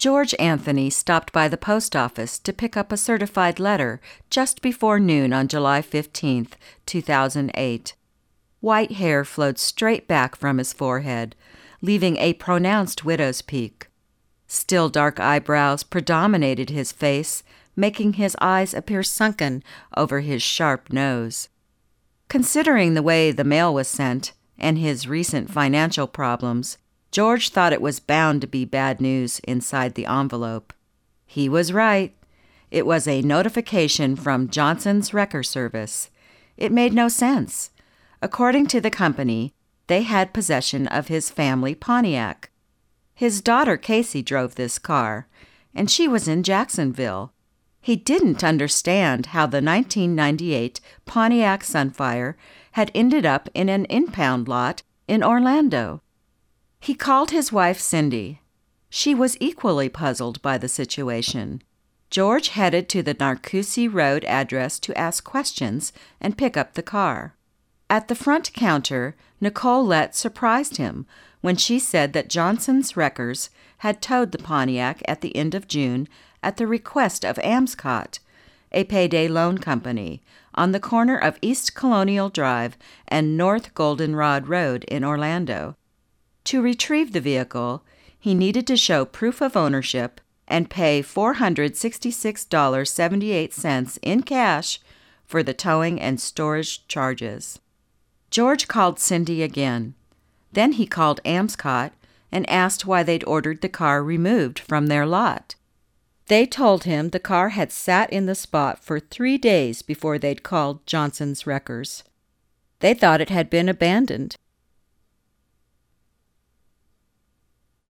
George Anthony stopped by the post office to pick up a certified letter just before noon on July 15, 2008. White hair flowed straight back from his forehead, leaving a pronounced widow's peak. Still dark eyebrows predominated his face, making his eyes appear sunken over his sharp nose. Considering the way the mail was sent and his recent financial problems, George thought it was bound to be bad news inside the envelope. He was right. It was a notification from Johnson's Wrecker Service. It made no sense. According to the company, they had possession of his family Pontiac. His daughter Casey drove this car, and she was in Jacksonville. He didn't understand how the 1998 Pontiac Sunfire had ended up in an impound lot in Orlando. He called his wife Cindy. She was equally puzzled by the situation. George headed to the Narcoossee Road address to ask questions and pick up the car. At the front counter, Nicole Lett surprised him when she said that Johnson's Wreckers had towed the Pontiac at the end of June at the request of Amscot, a payday loan company, on the corner of East Colonial Drive and North Goldenrod Road in Orlando. To retrieve the vehicle, he needed to show proof of ownership and pay $466.78 in cash for the towing and storage charges. George called Cindy again. Then he called Amscot and asked why they'd ordered the car removed from their lot. They told him the car had sat in the spot for 3 days before they'd called Johnson's Wreckers. They thought it had been abandoned.